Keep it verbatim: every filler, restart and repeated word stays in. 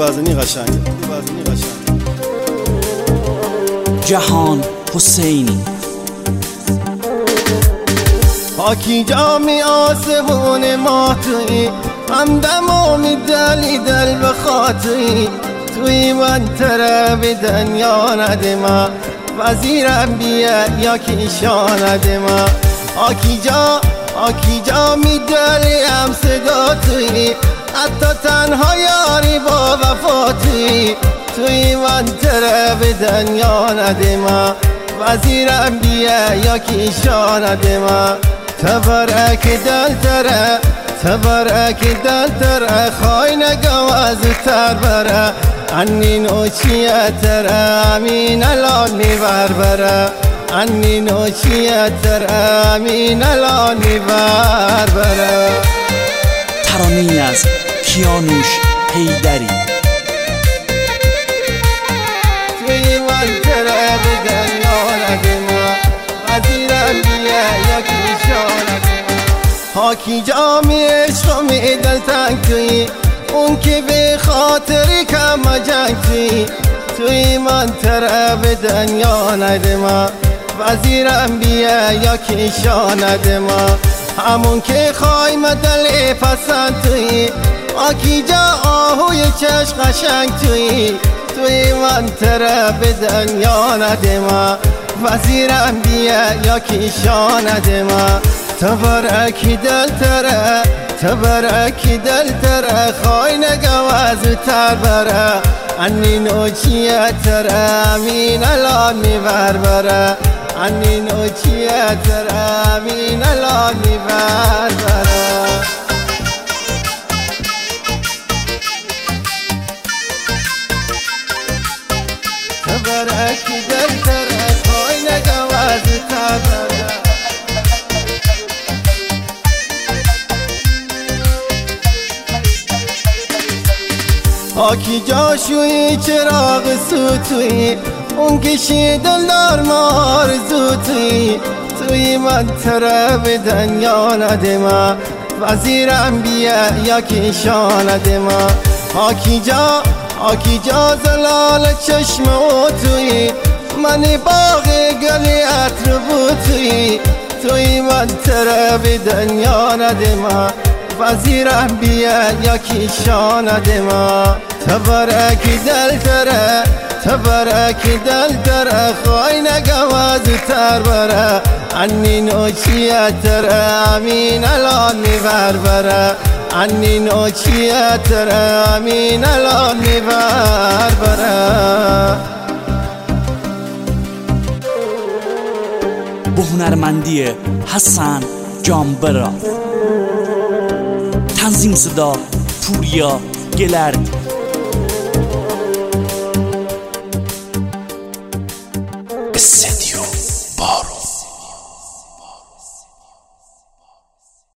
وزنی قشنگه. جهان حسینی. پاکی جامی آسمون ما توی همدم و میدلی دل بخاطی توی من طرف دنیا ندما وزیرم بیا یا کیشان ندما آکی جا آکی جا میدلی هم صدا توی حتی تنها یاری با وفاتی توی من طرف دنیا ندما وزیرم بیا یا کیشان ندما تبرک دل تره تبرک دل تره خواهی نگواز تر بره انی نوچیه تره امین الان میبر بره انی نوچیه تره امین الان میبر بره. ترانه‌ای از کیانوش حیدری. توی من تره به دنیا ندما وزیرم بیا یا کیشان پاکی جامی عشق و می دل تنگ توی اون که به خاطری کم جنگ توی توی من طرف دنیا ندما وزیرم بیا یا کیشان ندما همون که خواهی مدل پسند توی پاکی جا آهوی چشم قشنگ توی توی من طرف دنیا ندما وزیرم بیا یا کیشان ندما تبرکی دل تره تبرکی دل تره خواهی نگواز تر بره انی نوچیه تره امین الان میبر بره انی نوچیه تره امین الان میبر بره. تبرکی دل تره خواهی نگواز تر بره آکی جاشوی چراغ سوتوی اون کشی دلدار مارزو توی توی من طرف دنیا ندما وزیرم بیا یا کیشان ندما آکی جا آکی جا زلال چشم و توی من باغ گلی عطر بو توی توی من طرف دنیا ندما وزیرم بیا یا کیشان ندما تبرکی دل تره تبرکی دل تره خواهی نگواز تر بره انی نوچیه تره امین الان میبر بره انی نوچیه تره امین الان میبر بره. با هنرمندی حسن جانبرا. تنظیم صدا پوریا گلرد. بسیار